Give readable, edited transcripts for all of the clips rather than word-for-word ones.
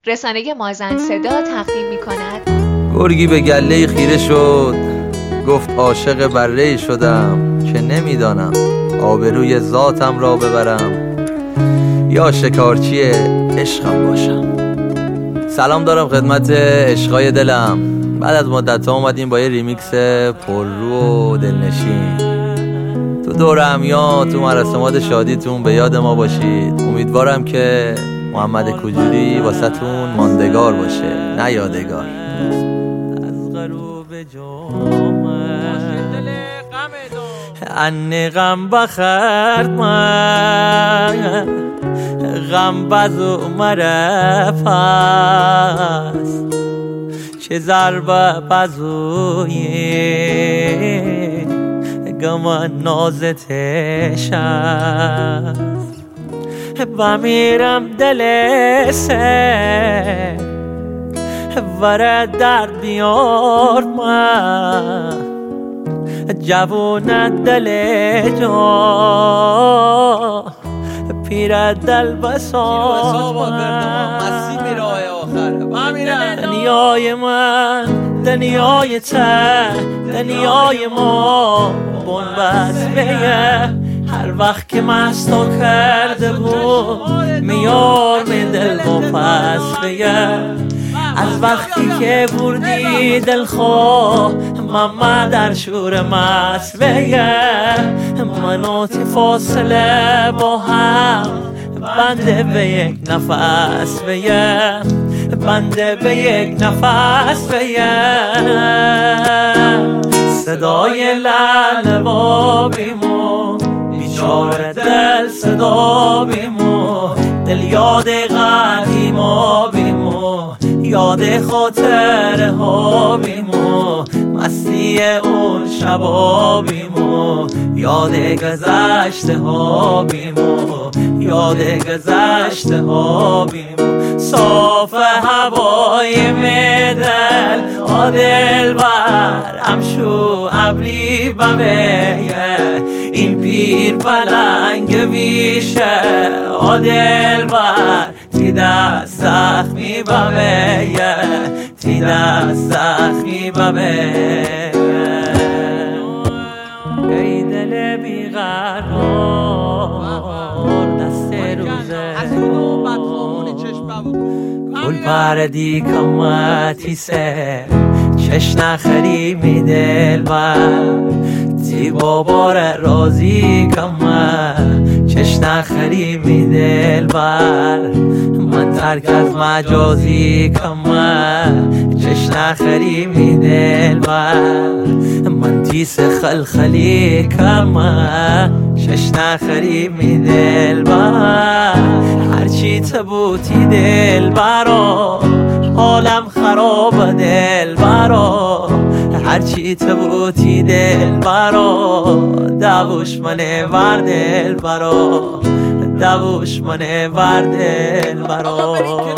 رسانه مازن صدا تقدیم می‌کند. گرگی به گله خیره شد، گفت عاشق بره شدم که نمیدانم آبروی ذاتم را ببرم یا شکارچی عشقم باشم. سلام دارم خدمت عشقای دلم. بعد از مدت ها اومدیم با یه ریمیکس پررو و دلنشین. تو دور همیان، تو مراسمات شادیتون به یاد ما باشید. امیدوارم که محمد کجوری واسه تون ماندگار باشه نه یادگار. از غروب ان غم بخرد من غم بزو مره پس چه ضربه بزوی گمان نازتش است و میرم دل سه وره درد بیار من جوون دل جا پیر دل بسار دنیای من دنیای ته دنیای ما بنبست بیه هر وقت که مستو کرده بود میار من دل و پس بیه از وقتی که بردی دل خواه من در شور مست بیه مناتی فاصله با هم بنده به یک نفس بیه بنده به یک نفس بیه صدای لعل بابیمون بیچاره دل صدا بیمون دل یاد قدیما بیمون یاد خاطره ها بیمون مستی اون شبا بیمون یاد گذشته ها بیمون یاد گذشته ها بیمون صاف هوای میدل آدل بر امشو ابری بمیه این پیر پلنگ ویشه آدل بر تی دست زخمی بمیه تی دست زخمی بمیه ای دل بیقرار دست روزه گل پردی کمتی سه چش نخری می دل بر تی بابار رازی کمه چش نخری می دل بر من ترک از مجازی کمه چش نخری می دل بر من تیس خلخلی کمه چش نخری می دل بر هرچی تبوتی دل برا حالم خراب دل برا هرچی تبوتی دل برا دوش منه ور دل برا دوش منه ور دل برا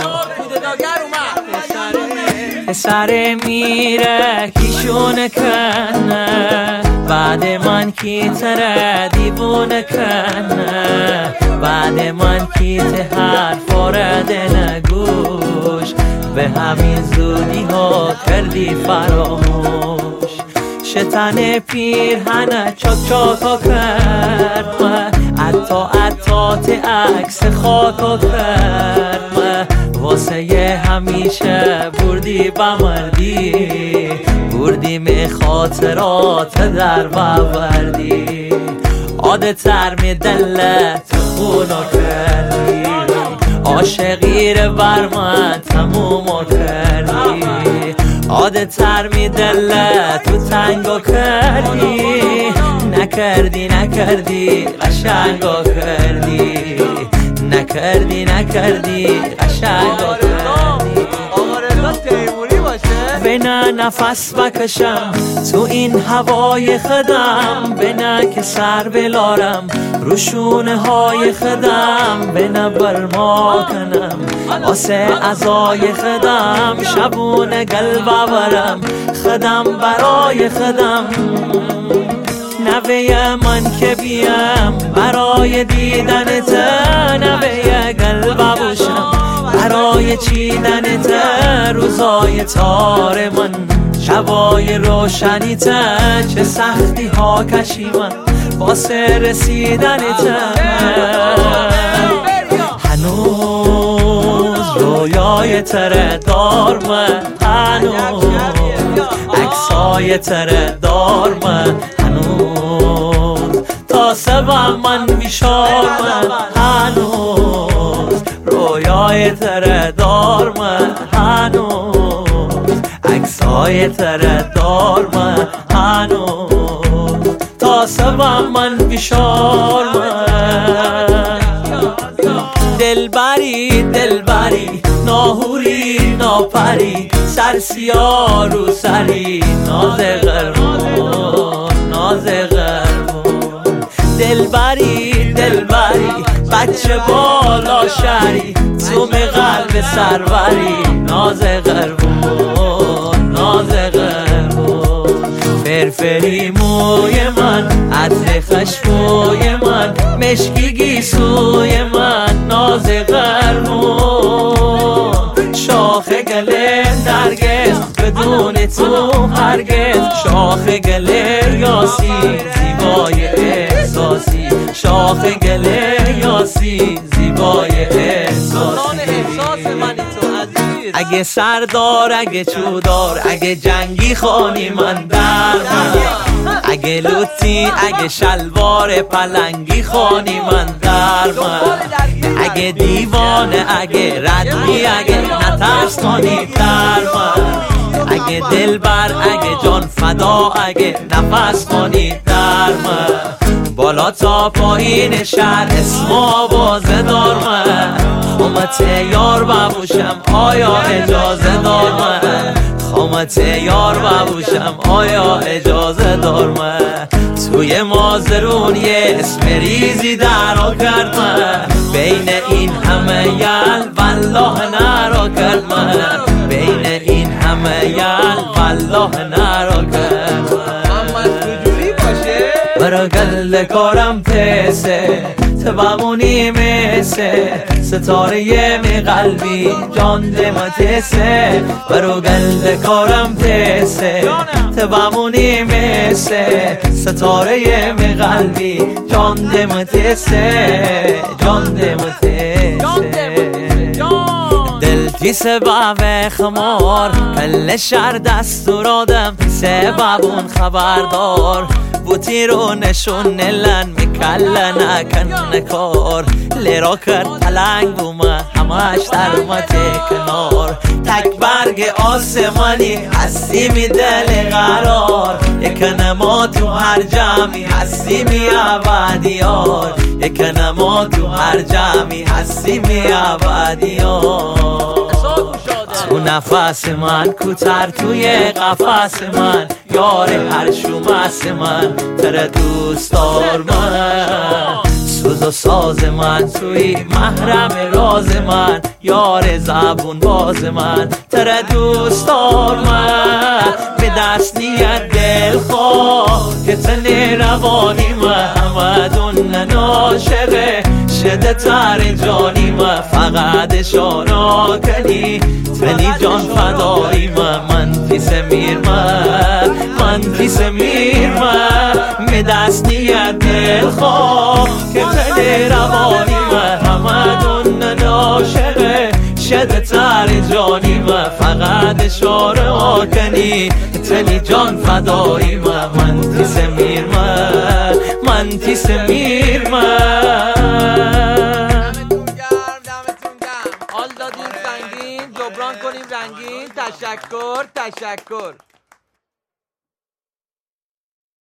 سر میره کیشون کنه بعد من کی تره دیوونه کنه بعد من کی ته حرف آرده نگوش به همین زودی ها کردی فراموش شتن پیرهنه چاک چاکا کرد عطا عکس خاکا کرد واسه همیشه بردی بمردی بردیم خاطرات در بوردی عادتر می دلت خونو کردی عاشقی رو بر من تموم کردی عادتر می دلت تو تنگو کردی نکردی قشنگو کردی نکردی قشنگو کردی بنا نفس بکشم تو این هوای خدم بنا که سر بلارم روشونه های خدم بنا برما کنم آسه ازای خدم شبونه قلب برم خدم برای خدم نوه من که بیم برای دیدن تا نوه قلب باشم برای چیدنت روزای تار من، شبای روشنیت چه سختی ها کشیدم واسه رسیدنت. هنوز رویای تره دار من، هنوز عکسای تره دار من، هنوز تا سبم من بیشار من، هنوز رویای تره دار من، هنوز عکسای تره دار من، هنوز تا سبم من بیشار من. دلبری دلبری ناهوری ناپری، سرسیا رو سری ناز قرمون ناز قرمون. دلبری دلبری بچه بالا شری، توم قلب سروری ناز قرمون ناز قرمون. فرفری موی من عطر خشموی من، مشکی گیسوی من ناز قرمون. شاخ گله نرگس بدون تو هرگز، شاخ گله یاسی زیبای احساسی، شاخ گله یاسی زیبای احساسی. اگه سردار اگه چودار اگه جنگی خانی من در من، اگه لوتی اگه شلوار پلنگی خانی من در من، اگه دیوانه اگه ردی اگه نترس کنی در من، اگه دلبر اگه جان فدا اگه نفس کنی در من. بالا تا پایین شهر اسم آوازه دار من، خامت یار ببوشم آیا اجازه دار من، خامت یار ببوشم آیا اجازه دار من. توی مازرون یه اسم ریزی درا کرد من، بین این همه یل والله نرا کرد من، بین این همه یل والله نرا کرد من. برا گل کارم تسه تبمونی میسه، ستاره می قلبی جان دمتسه. برا گل کارم تسه تبمونی میسه، ستاره می قلبی جان دمتسه جان دمتسه. دل تی سبب خمار کل شهر دستور آدم، سببون خبردار بوتی رو نشون نلن میکل نکن کار. لیرا کرد پلنگ بومه همش در کنار، تک برگ آسمانی هستی می دل قرار، یک نما تو هر جمعی هستی می ابدیار، یک نما تو هر جمعی هستی می ابدیار. تو نفس من کوتر توی قفس من، یار هر شومس من تره دوست دار من. سوز و ساز من توی محرم راز من، یار زبون باز من تره دوست دار من. به دست نیت دل خواه که تنی روانی من، همدون ناشقه شده تر جانی من. فقط شانا کنی تنی جان فدایی من پیس میر من پیس میر من. به دست نیت دل خواه که تنی روانی من، همدون ناشقه شده تر جانی من. فقط شانا کنی تنی جان فدایی من پیس میر من پیس میر من. حال دادیم سنگین جبران کنیم رنگین. تشکر.